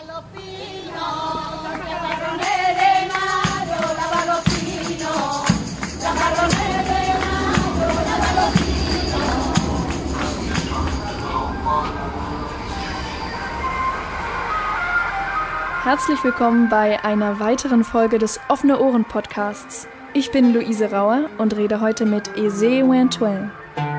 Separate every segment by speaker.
Speaker 1: Herzlich willkommen bei einer weiteren Folge des Offene Ohren Podcasts. Ich bin Luise Rauer und rede heute mit Aizé Ouentouin.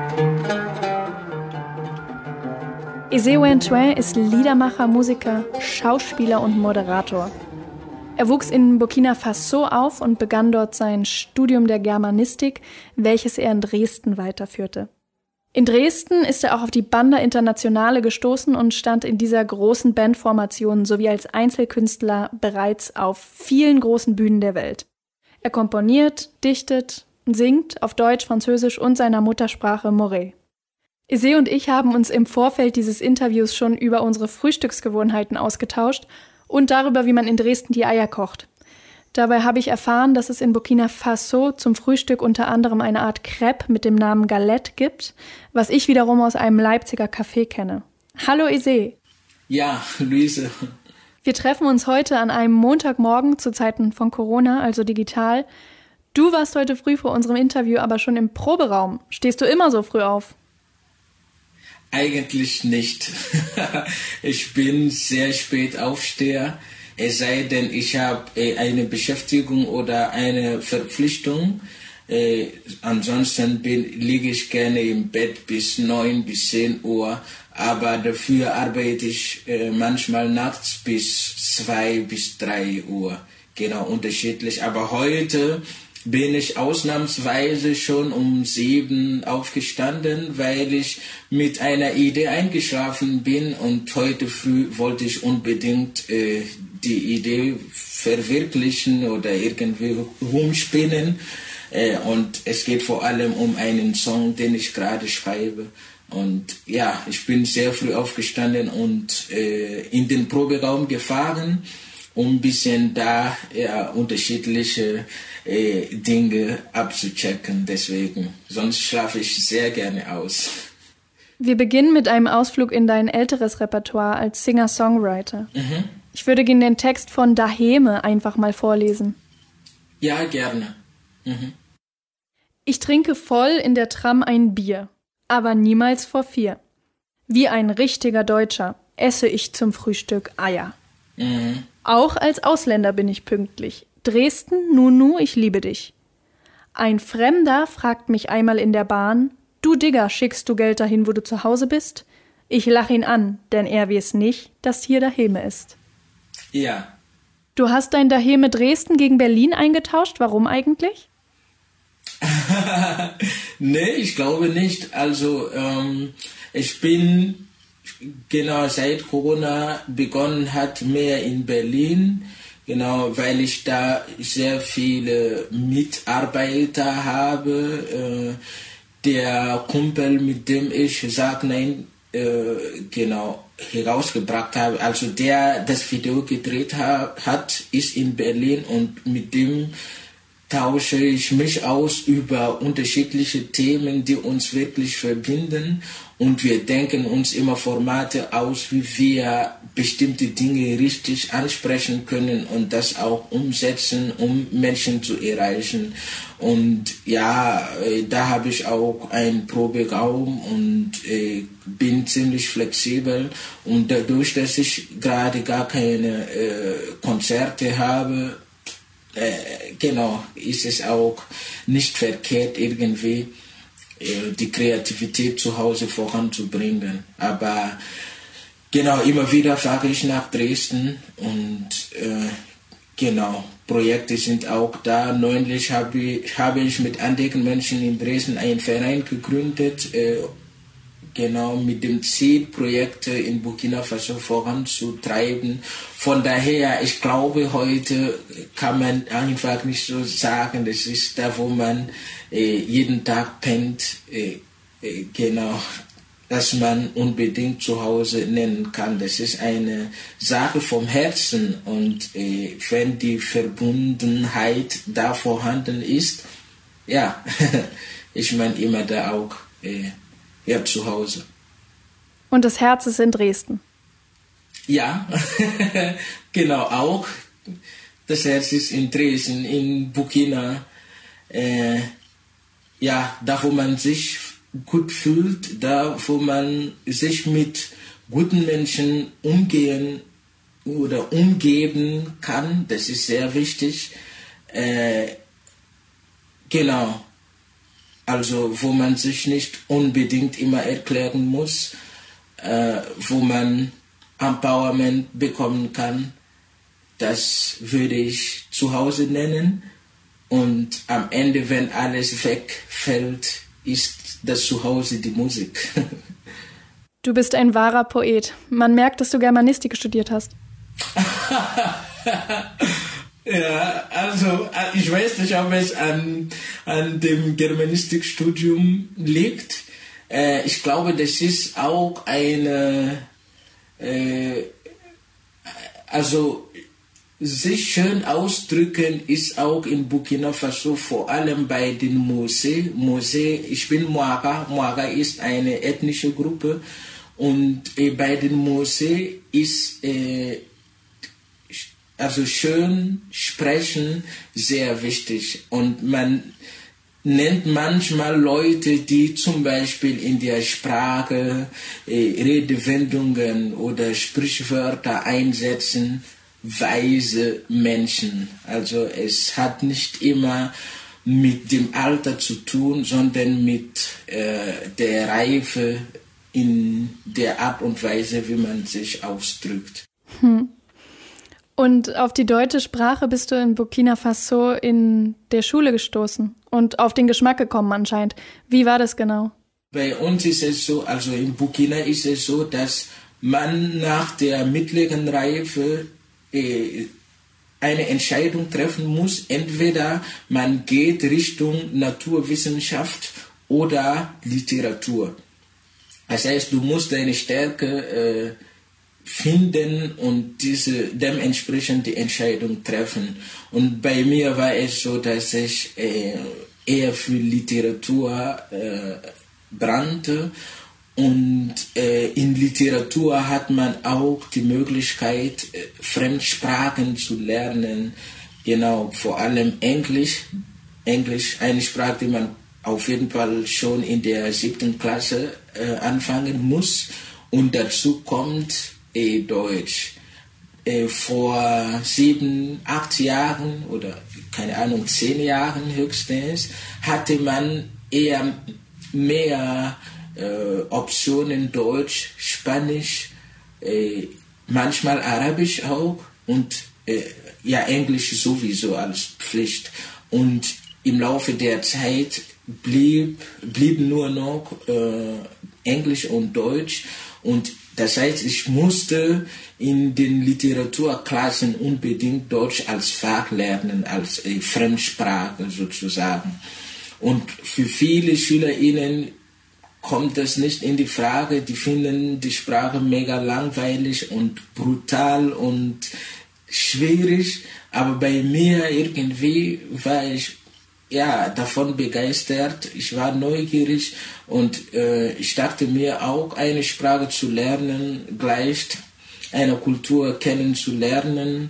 Speaker 1: Aizé Ouentouin ist Liedermacher, Musiker, Schauspieler und Moderator. Er wuchs in Burkina Faso auf und begann dort sein Studium der Germanistik, welches er in Dresden weiterführte. In Dresden ist er auch auf die Banda Internationale gestoßen und stand in dieser großen Bandformation sowie als Einzelkünstler bereits auf vielen großen Bühnen der Welt. Er komponiert, dichtet und singt auf Deutsch, Französisch und seiner Muttersprache Moré. Aizé und ich haben uns im Vorfeld dieses Interviews schon über unsere Frühstücksgewohnheiten ausgetauscht und darüber, wie man in Dresden die Eier kocht. Dabei habe ich erfahren, dass es in Burkina Faso zum Frühstück unter anderem eine Art Crepe mit dem Namen Galette gibt, was ich wiederum aus einem Leipziger Café kenne. Hallo Aizé.
Speaker 2: Ja, Luise.
Speaker 1: Wir treffen uns heute an einem Montagmorgen zu Zeiten von Corona, also digital. Du warst heute früh vor unserem Interview aber schon im Proberaum. Stehst du immer so früh auf?
Speaker 2: Eigentlich nicht. Ich bin sehr spät Aufsteher. Es sei denn, ich habe eine Beschäftigung oder eine Verpflichtung. Ansonsten liege ich gerne im Bett bis 9 bis 10 Uhr. Aber dafür arbeite ich manchmal nachts bis 2 bis 3 Uhr. Genau, unterschiedlich. Aber heute bin ich ausnahmsweise schon um 7 aufgestanden, weil ich mit einer Idee eingeschlafen bin. Und heute früh wollte ich unbedingt die Idee verwirklichen oder irgendwie rumspinnen. Und es geht vor allem um einen Song, den ich gerade schreibe. Und ja, ich bin sehr früh aufgestanden und in den Proberaum gefahren, um ein bisschen da unterschiedliche Dinge abzuchecken. Deswegen, sonst schlafe ich sehr gerne aus.
Speaker 1: Wir beginnen mit einem Ausflug in dein älteres Repertoire als Singer-Songwriter.
Speaker 2: Mhm.
Speaker 1: Ich würde gerne den Text von Daheme einfach mal vorlesen.
Speaker 2: Ja, gerne. Mhm.
Speaker 1: Ich trinke voll in der Tram ein Bier, aber niemals vor 4. Wie ein richtiger Deutscher esse ich zum Frühstück Eier.
Speaker 2: Mhm.
Speaker 1: Auch als Ausländer bin ich pünktlich. Dresden, Nunu, ich liebe dich. Ein Fremder fragt mich einmal in der Bahn, du Digger, schickst du Geld dahin, wo du zu Hause bist? Ich lach ihn an, denn er weiß nicht, dass hier Daheme ist.
Speaker 2: Ja.
Speaker 1: Du hast dein Daheme Dresden gegen Berlin eingetauscht. Warum eigentlich?
Speaker 2: Nee, ich glaube nicht. Also ich bin genau seit Corona begonnen hat mehr in Berlin, genau, weil ich da sehr viele Mitarbeiter habe. Der Kumpel, mit dem ich Sag Nein genau herausgebracht habe, also der das Video gedreht hat, ist in Berlin und mit dem tausche ich mich aus über unterschiedliche Themen, die uns wirklich verbinden, und wir denken uns immer Formate aus, wie wir bestimmte Dinge richtig ansprechen können und das auch umsetzen, um Menschen zu erreichen. Und ja, da habe ich auch einen Proberaum und bin ziemlich flexibel, und dadurch, dass ich gerade gar keine Konzerte habe, genau, ist es auch nicht verkehrt, irgendwie die Kreativität zu Hause voranzubringen. Aber genau, immer wieder fahre ich nach Dresden und genau, Projekte sind auch da. Neulich habe ich mit anderen Menschen in Dresden einen Verein gegründet, genau mit dem Ziel, Projekte in Burkina Faso voranzutreiben. Von daher, ich glaube, heute kann man einfach nicht so sagen, das ist da, wo man jeden Tag pennt, genau, dass man unbedingt zu Hause nennen kann. Das ist eine Sache vom Herzen, und wenn die Verbundenheit da vorhanden ist, ja, ich meine immer da auch zu Hause.
Speaker 1: Und das Herz ist in Dresden.
Speaker 2: Ja, genau, auch. Das Herz ist in Dresden, in Burkina. Ja, da wo man sich gut fühlt, da wo man sich mit guten Menschen umgehen oder umgeben kann, das ist sehr wichtig. Genau, also wo man sich nicht unbedingt immer erklären muss, wo man Empowerment bekommen kann, das würde ich zu Hause nennen. Und am Ende, wenn alles wegfällt, ist das Zuhause die Musik.
Speaker 1: Du bist ein wahrer Poet. Man merkt, dass du Germanistik studiert hast.
Speaker 2: Ja, also ich weiß nicht, ob es an dem Germanistikstudium liegt. Ich glaube, das ist auch eine, also sich schön ausdrücken ist auch in Burkina Faso, vor allem bei den Mose. Ich bin Mwaga. Mwaga ist eine ethnische Gruppe und bei den Mose ist also schön sprechen sehr wichtig. Und man nennt manchmal Leute, die zum Beispiel in der Sprache Redewendungen oder Sprichwörter einsetzen, weise Menschen. Also es hat nicht immer mit dem Alter zu tun, sondern mit der Reife in der Art und Weise, wie man sich ausdrückt.
Speaker 1: Und auf die deutsche Sprache bist du in Burkina Faso in der Schule gestoßen und auf den Geschmack gekommen anscheinend. Wie war das genau?
Speaker 2: Bei uns ist es so, also in Burkina ist es so, dass man nach der mittleren Reife eine Entscheidung treffen muss. Entweder man geht Richtung Naturwissenschaft oder Literatur. Das heißt, du musst deine Stärke finden und dementsprechend die Entscheidung treffen. Und bei mir war es so, dass ich eher für Literatur brannte. Und in Literatur hat man auch die Möglichkeit, Fremdsprachen zu lernen. Genau, vor allem Englisch. Englisch, eine Sprache, die man auf jeden Fall schon in der 7. Klasse anfangen muss. Und dazu kommt Deutsch. Vor 7, 8 Jahren oder keine Ahnung, 10 Jahren höchstens hatte man eher mehr Optionen Deutsch, Spanisch, manchmal Arabisch auch und ja Englisch sowieso als Pflicht. Und im Laufe der Zeit blieben nur noch Englisch und Deutsch. Und das heißt, ich musste in den Literaturklassen unbedingt Deutsch als Fach lernen, als Fremdsprache sozusagen. Und für viele SchülerInnen kommt das nicht in die Frage, die finden die Sprache mega langweilig und brutal und schwierig, aber bei mir irgendwie war ich davon begeistert, ich war neugierig und ich dachte mir auch, eine Sprache zu lernen, gleich eine Kultur kennenzulernen,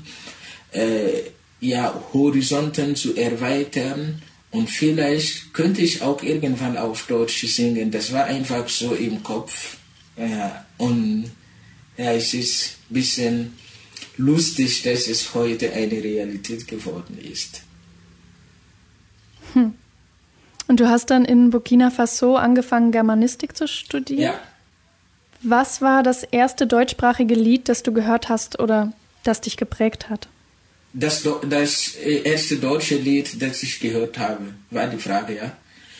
Speaker 2: Horizonten zu erweitern. Und vielleicht könnte ich auch irgendwann auf Deutsch singen. Das war einfach so im Kopf. Ja, und ja, es ist ein bisschen lustig, dass es heute eine Realität geworden ist.
Speaker 1: Und du hast dann in Burkina Faso angefangen, Germanistik zu studieren?
Speaker 2: Ja.
Speaker 1: Was war das erste deutschsprachige Lied, das du gehört hast oder das dich geprägt hat?
Speaker 2: Das erste deutsche Lied, das ich gehört habe, war die Frage, ja.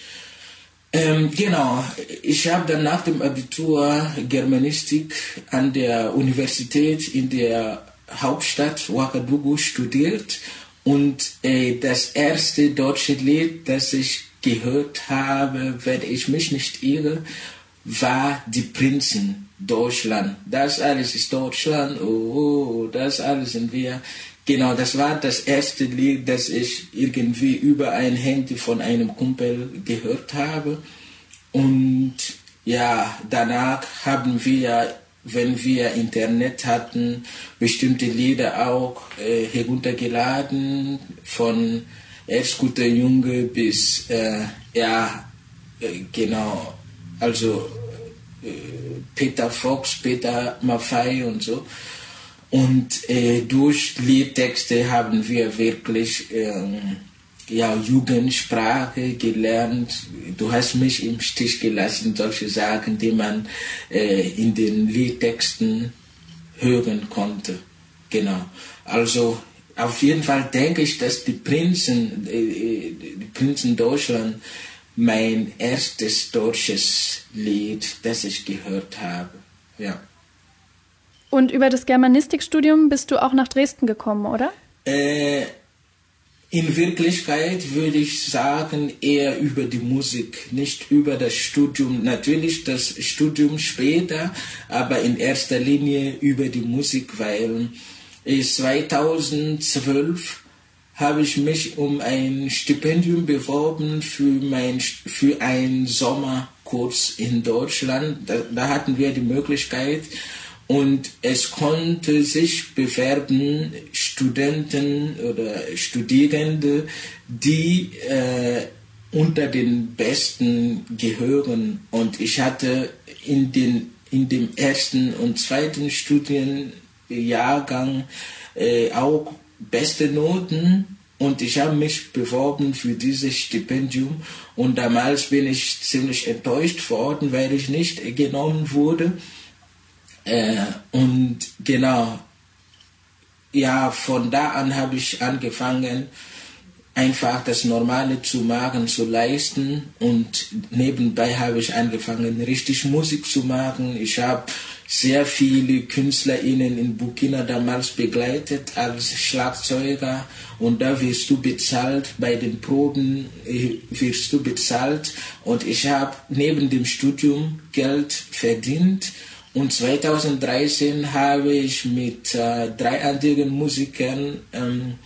Speaker 2: Genau, ich habe dann nach dem Abitur Germanistik an der Universität in der Hauptstadt Ouagadougou studiert und das erste deutsche Lied, das ich gehört habe, wenn ich mich nicht irre, war Die Prinzen, Deutschland. Das alles ist Deutschland, oh, das alles sind wir. Genau, das war das erste Lied, das ich irgendwie über ein Handy von einem Kumpel gehört habe. Und ja, danach haben wir wenn wir Internet hatten, bestimmte Lieder auch heruntergeladen, von erst Guter Junge bis, genau, also Peter Fox, Peter Maffay und so. Und durch Liedtexte haben wir wirklich Jugendsprache gelernt. Du hast mich im Stich gelassen, solche Sachen, die man in den Liedtexten hören konnte. Genau. Also auf jeden Fall denke ich, dass die Prinzen Deutschland mein erstes deutsches Lied, das ich gehört habe. Ja.
Speaker 1: Und über das Germanistikstudium bist du auch nach Dresden gekommen, oder?
Speaker 2: In Wirklichkeit würde ich sagen, eher über die Musik, nicht über das Studium. Natürlich das Studium später, aber in erster Linie über die Musik, weil 2012 habe ich mich um ein Stipendium beworben für einen Sommerkurs in Deutschland. Da hatten wir die Möglichkeit, und es konnte sich bewerben Studenten oder Studierende, die unter den Besten gehören. Und ich hatte in dem ersten und zweiten Studienjahrgang auch beste Noten. Und ich habe mich beworben für dieses Stipendium. Und damals bin ich ziemlich enttäuscht worden, weil ich nicht genommen wurde. Und genau, ja, von da an habe ich angefangen, einfach das Normale zu machen, zu leisten, und nebenbei habe ich angefangen, richtig Musik zu machen. Ich habe sehr viele KünstlerInnen in Burkina damals begleitet als Schlagzeuger, und da wirst du bezahlt, bei den Proben wirst du bezahlt, und ich habe neben dem Studium Geld verdient. Und 2013 habe ich mit 3 anderen Musikern an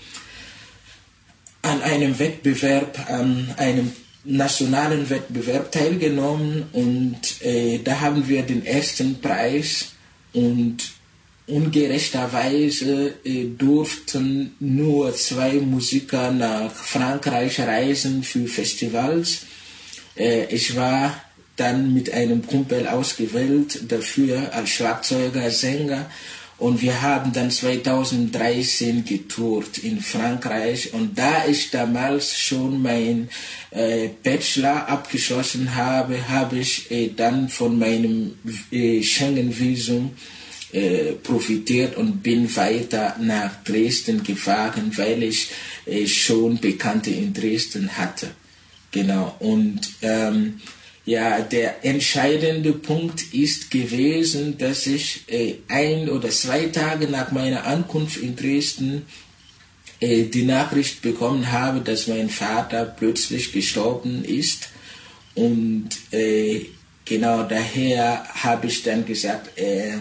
Speaker 2: einem Wettbewerb, an einem nationalen Wettbewerb teilgenommen, und da haben wir den ersten Preis, und ungerechterweise durften nur 2 Musiker nach Frankreich reisen für Festivals. Ich war dann mit einem Kumpel ausgewählt dafür als Schlagzeuger, Sänger, und wir haben dann 2013 getourt in Frankreich, und da ich damals schon mein Bachelor abgeschlossen habe, habe ich dann von meinem Schengen-Visum profitiert und bin weiter nach Dresden gefahren, weil ich schon Bekannte in Dresden hatte. Genau, und der entscheidende Punkt ist gewesen, dass ich 1 oder 2 Tage nach meiner Ankunft in Dresden die Nachricht bekommen habe, dass mein Vater plötzlich gestorben ist. Und genau daher habe ich dann gesagt,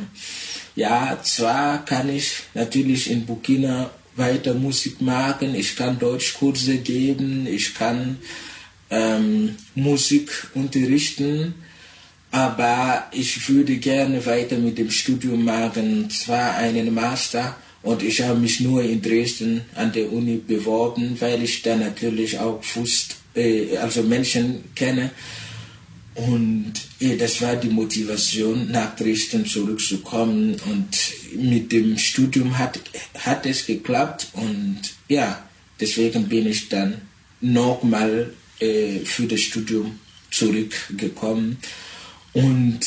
Speaker 2: zwar kann ich natürlich in Burkina weiter Musik machen, ich kann Deutschkurse geben, ich kann Musik unterrichten, aber ich würde gerne weiter mit dem Studium machen, zwar einen Master, und ich habe mich nur in Dresden an der Uni beworben, weil ich da natürlich auch Menschen kenne, und das war die Motivation, nach Dresden zurückzukommen, und mit dem Studium hat es geklappt, und ja, deswegen bin ich dann nochmal für das Studium zurückgekommen. Und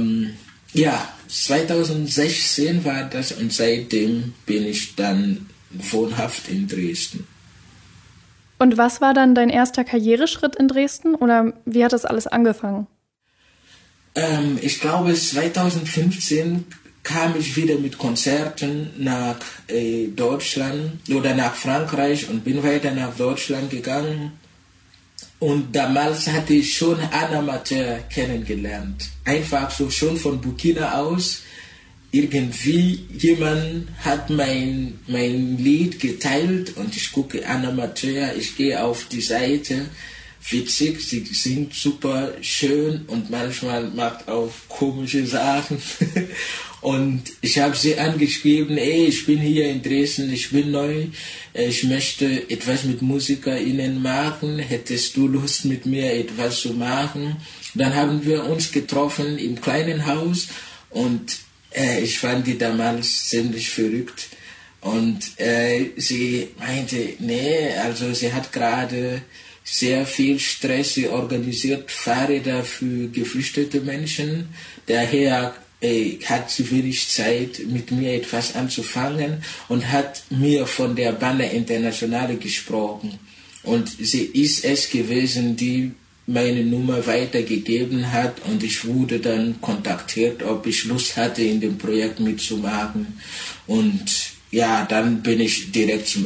Speaker 2: 2016 war das, und seitdem bin ich dann wohnhaft in Dresden.
Speaker 1: Und was war dann dein erster Karriereschritt in Dresden, oder wie hat das alles angefangen?
Speaker 2: Ich glaube, 2015 kam ich wieder mit Konzerten nach Deutschland oder nach Frankreich und bin weiter nach Deutschland gegangen. Und damals hatte ich schon einen Amateur kennengelernt. Einfach so, schon von Burkina aus. Irgendwie jemand hat mein Lied geteilt, und ich gucke einen Amateur, ich gehe auf die Seite. Witzig, sie singt super schön und manchmal macht auch komische Sachen. Und ich habe sie angeschrieben, ich bin hier in Dresden, ich bin neu, ich möchte etwas mit MusikerInnen machen, hättest du Lust mit mir etwas zu machen? Dann haben wir uns getroffen im kleinen Haus und ich fand die damals ziemlich verrückt. Und sie meinte, nee, also sie hat gerade sehr viel Stress, sie organisiert Fahrräder für geflüchtete Menschen, daher hat sie wenig Zeit, mit mir etwas anzufangen und hat mir von der Banda Internationale gesprochen. Und sie ist es gewesen, die meine Nummer weitergegeben hat und ich wurde dann kontaktiert, ob ich Lust hatte, in dem Projekt mitzumachen. Und ja, dann bin ich direkt zur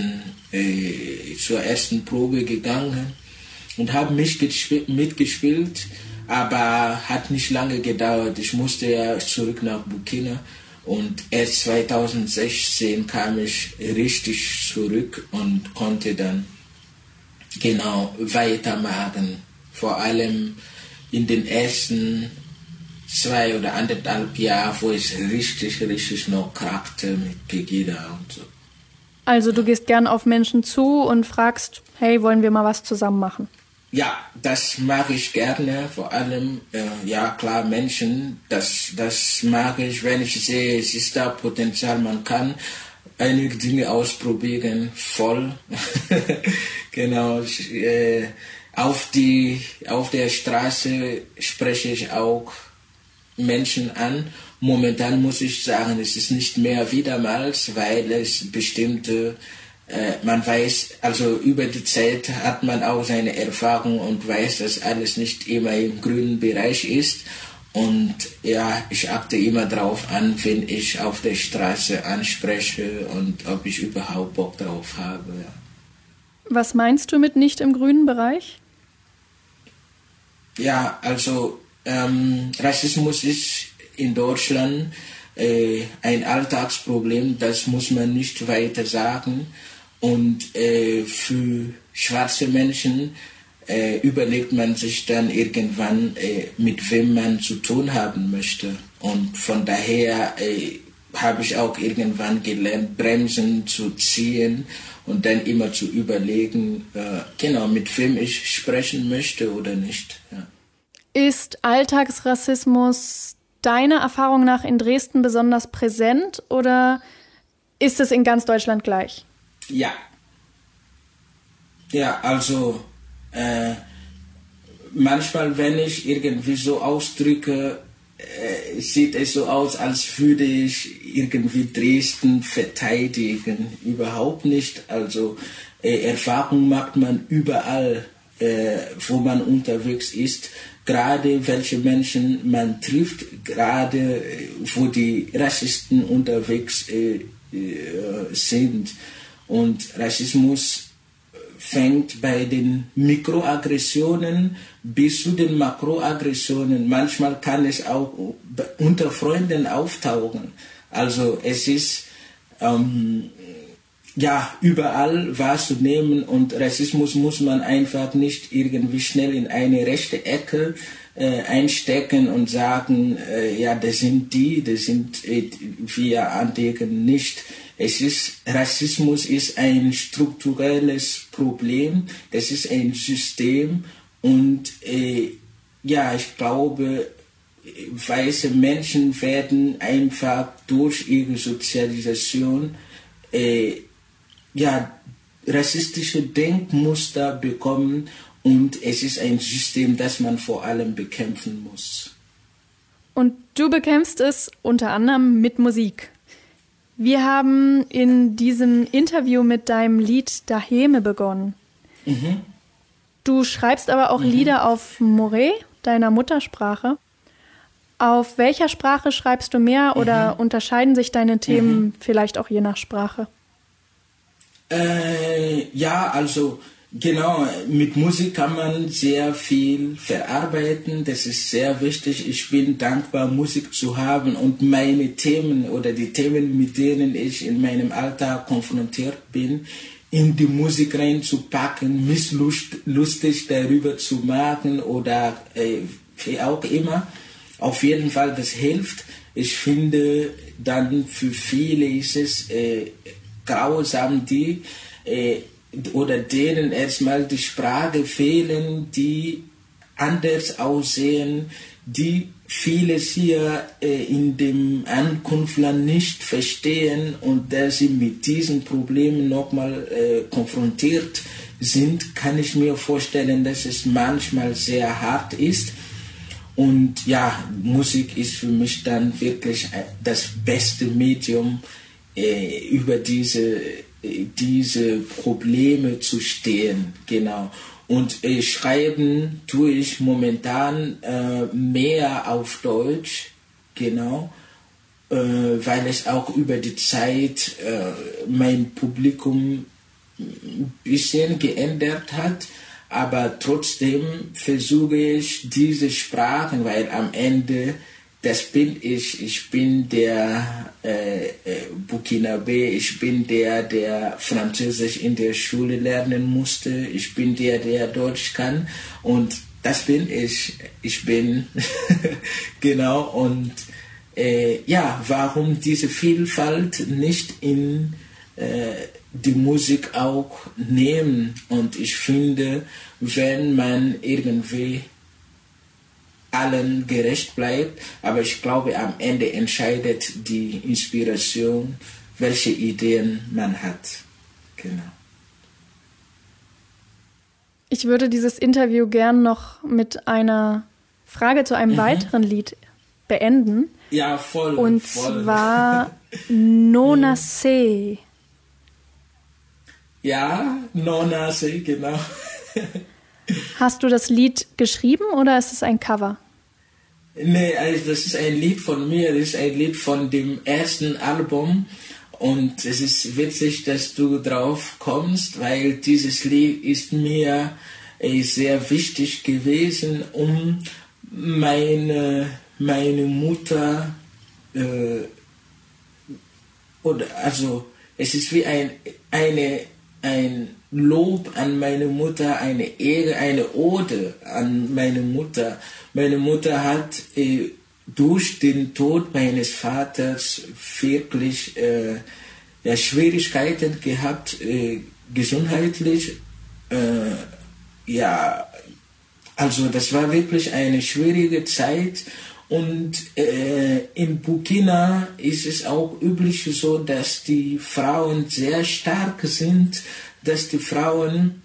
Speaker 2: ersten Probe gegangen und habe mitgespielt. Aber hat nicht lange gedauert. Ich musste ja zurück nach Burkina und erst 2016 kam ich richtig zurück und konnte dann genau weitermachen. Vor allem in den ersten 2 oder 1,5 Jahren, wo ich richtig noch krachte mit Pegida und so.
Speaker 1: Also du gehst gern auf Menschen zu und fragst, hey, wollen wir mal was zusammen machen?
Speaker 2: Ja, das mag ich gerne, vor allem, ja klar, Menschen, das mag ich, wenn ich sehe, es ist da Potenzial, man kann einige Dinge ausprobieren, voll. Genau, auf der Straße spreche ich auch Menschen an. Momentan muss ich sagen, es ist nicht mehr wie damals, weil es bestimmte man weiß, also über die Zeit hat man auch seine Erfahrung und weiß, dass alles nicht immer im grünen Bereich ist. Und ja, ich achte immer drauf an, wenn ich auf der Straße anspreche und ob ich überhaupt Bock drauf habe. Ja.
Speaker 1: Was meinst du mit nicht im grünen Bereich?
Speaker 2: Ja, also Rassismus ist in Deutschland ein Alltagsproblem, das muss man nicht weiter sagen. Und für schwarze Menschen überlegt man sich dann irgendwann, mit wem man zu tun haben möchte. Und von daher habe ich auch irgendwann gelernt, Bremsen zu ziehen und dann immer zu überlegen, genau, mit wem ich sprechen möchte oder nicht. Ja.
Speaker 1: Ist Alltagsrassismus deiner Erfahrung nach in Dresden besonders präsent oder ist es in ganz Deutschland gleich?
Speaker 2: Ja. Ja, also manchmal, wenn ich irgendwie so ausdrücke, sieht es so aus, als würde ich irgendwie Dresden verteidigen. Überhaupt nicht. Also Erfahrung macht man überall, wo man unterwegs ist. Gerade welche Menschen man trifft, gerade wo die Rassisten unterwegs sind. Und Rassismus fängt bei den Mikroaggressionen bis zu den Makroaggressionen. Manchmal kann es auch unter Freunden auftauchen. Also es ist ja überall wahrzunehmen und Rassismus muss man einfach nicht irgendwie schnell in eine rechte Ecke einstecken und sagen, ja, das sind wir andecken nicht. Rassismus ist ein strukturelles Problem, das ist ein System und ja, ich glaube, weiße Menschen werden einfach durch ihre Sozialisation ja, rassistische Denkmuster bekommen und es ist ein System, das man vor allem bekämpfen muss.
Speaker 1: Und du bekämpfst es unter anderem mit Musik. Wir haben in diesem Interview mit deinem Lied Daheme begonnen. Mhm. Du schreibst aber auch Lieder auf Moré, deiner Muttersprache. Auf welcher Sprache schreibst du mehr oder unterscheiden sich deine Themen vielleicht auch je nach Sprache?
Speaker 2: Ja, also genau, mit Musik kann man sehr viel verarbeiten, das ist sehr wichtig. Ich bin dankbar, Musik zu haben und meine Themen oder die Themen, mit denen ich in meinem Alltag konfrontiert bin, in die Musik reinzupacken, mich lustig darüber zu machen oder wie auch immer. Auf jeden Fall, das hilft. ich finde, dann für viele ist es grausam, die oder denen erstmal die Sprache fehlen, die anders aussehen, die vieles hier in dem Ankunftsland nicht verstehen und dass sie mit diesen Problemen nochmal konfrontiert sind, kann ich mir vorstellen, dass es manchmal sehr hart ist. Und ja, Musik ist für mich dann wirklich das beste Medium, über diese Probleme zu stehen. Genau. Und schreiben tue ich momentan mehr auf Deutsch, genau, weil es auch über die Zeit mein Publikum ein bisschen geändert hat. Aber trotzdem versuche ich diese Sprachen, weil am Ende, das bin ich bin der Burkinabé, ich bin der Französisch in der Schule lernen musste, ich bin der Deutsch kann und das bin ich bin, genau, und ja, warum diese Vielfalt nicht in die Musik auch nehmen. Und ich finde, wenn man irgendwie allen gerecht bleibt, aber ich glaube, am Ende entscheidet die Inspiration, welche Ideen man hat. Genau.
Speaker 1: Ich würde dieses Interview gern noch mit einer Frage zu einem weiteren Lied beenden.
Speaker 2: Ja, voll.
Speaker 1: Und zwar Nona Se.
Speaker 2: Ja, Nona Se, genau.
Speaker 1: Hast du das Lied geschrieben oder ist es ein Cover?
Speaker 2: Nee, also das ist ein Lied von mir, das ist ein Lied von dem ersten Album und es ist witzig, dass du drauf kommst, weil dieses Lied ist mir sehr wichtig gewesen, um meine Mutter, oder also es ist wie ein Lob an meine Mutter, eine Ehre, eine Ode an meine Mutter. Meine Mutter hat durch den Tod meines Vaters wirklich Schwierigkeiten gehabt, gesundheitlich. Ja, also das war wirklich eine schwierige Zeit. Und in Burkina ist es auch üblich so, dass die Frauen sehr stark sind, dass die Frauen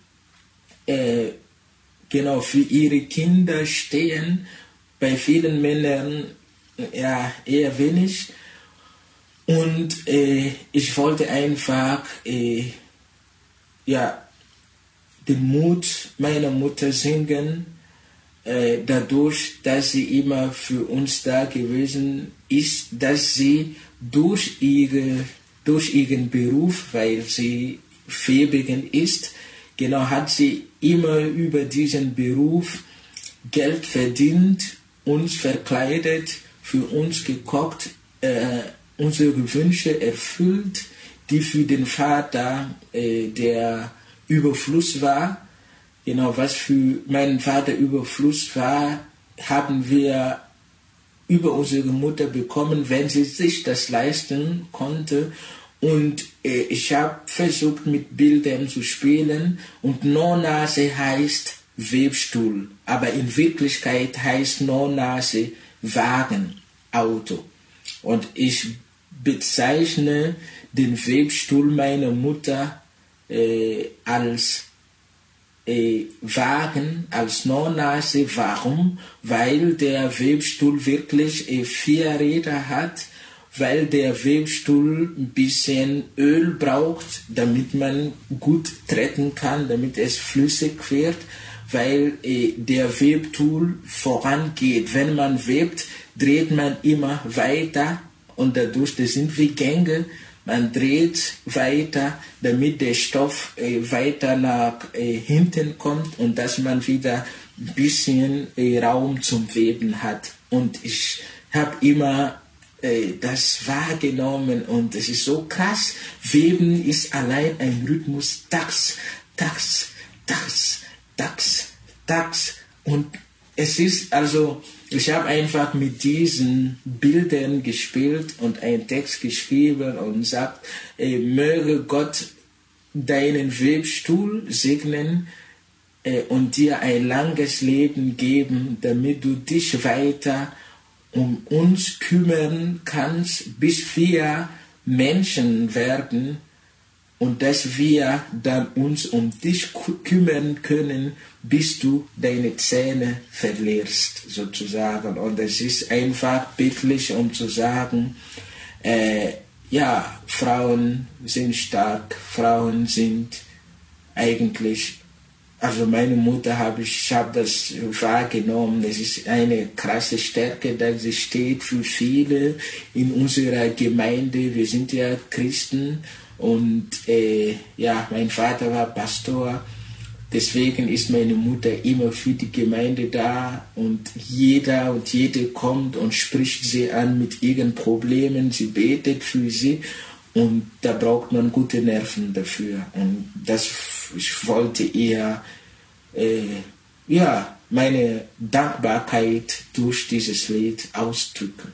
Speaker 2: genau für ihre Kinder stehen. Bei vielen Männern ja eher wenig. Und ich wollte einfach den Mut meiner Mutter singen, dadurch, dass sie immer für uns da gewesen ist, dass sie durch ihren Beruf, weil sie Fähigin ist, genau, hat sie immer über diesen Beruf Geld verdient, uns verkleidet, für uns gekocht, unsere Wünsche erfüllt, die für den Vater der Überfluss war. Genau, was für meinen Vater Überfluss war, haben wir über unsere Mutter bekommen, wenn sie sich das leisten konnte. Und ich habe versucht, mit Bildern zu spielen. Und No-Nase heißt Webstuhl. Aber in Wirklichkeit heißt No-Nase Wagen, Auto. Und ich bezeichne den Webstuhl meiner Mutter als Wagen, als No-Nase. Warum? Weil der Webstuhl wirklich 4 Räder hat, weil der Webstuhl ein bisschen Öl braucht, damit man gut treten kann, damit es flüssig wird, weil der Webstuhl vorangeht. Wenn man webt, dreht man immer weiter und dadurch, das sind wie Gänge, man dreht weiter, damit der Stoff weiter nach hinten kommt und dass man wieder ein bisschen Raum zum Weben hat. Und ich habe immer das wahrgenommen und es ist so krass. Weben ist allein ein Rhythmus, Tax, Tax, Tax, Tax, Tax. Und es ist also, ich habe einfach mit diesen Bildern gespielt und einen Text geschrieben und sagt, möge Gott deinen Webstuhl segnen und dir ein langes Leben geben, damit du dich weiter um uns kümmern kannst, bis wir Menschen werden und dass wir dann uns um dich kümmern können, bis du deine Zähne verlierst, sozusagen. Und es ist einfach bildlich, um zu sagen, ja, Frauen sind stark, Frauen sind eigentlich, also meine Mutter ich habe das wahrgenommen, es ist eine krasse Stärke, dass sie steht für viele in unserer Gemeinde. Wir sind ja Christen und ja, mein Vater war Pastor, deswegen ist meine Mutter immer für die Gemeinde da und jeder und jede kommt und spricht sie an mit ihren Problemen, sie betet für sie. Und da braucht man gute Nerven dafür. Und ich wollte eher ja, meine Dankbarkeit durch dieses Lied ausdrücken.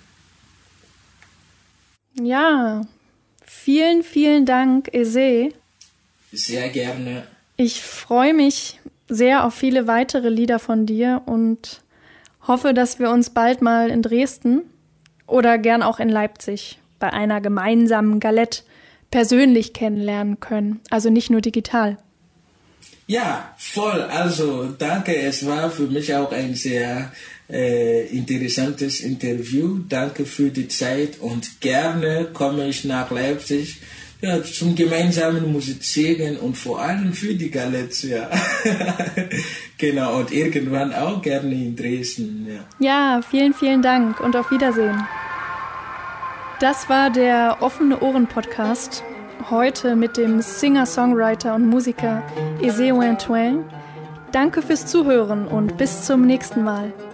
Speaker 1: Ja, vielen, vielen Dank, Eze.
Speaker 2: Sehr gerne.
Speaker 1: Ich freue mich sehr auf viele weitere Lieder von dir und hoffe, dass wir uns bald mal in Dresden oder gern auch in Leipzig bei einer gemeinsamen Galette persönlich kennenlernen können, also nicht nur digital.
Speaker 2: Ja, voll. Also danke, es war für mich auch ein sehr interessantes Interview. Danke für die Zeit und gerne komme ich nach Leipzig ja, zum gemeinsamen Musizieren und vor allem für die Galette. Ja. Genau, und irgendwann auch gerne in Dresden.
Speaker 1: Ja, vielen, vielen Dank und auf Wiedersehen. Das war der Offene Ohren Podcast. Heute mit dem Singer-Songwriter und Musiker Eze Wantoin. Danke fürs Zuhören und bis zum nächsten Mal.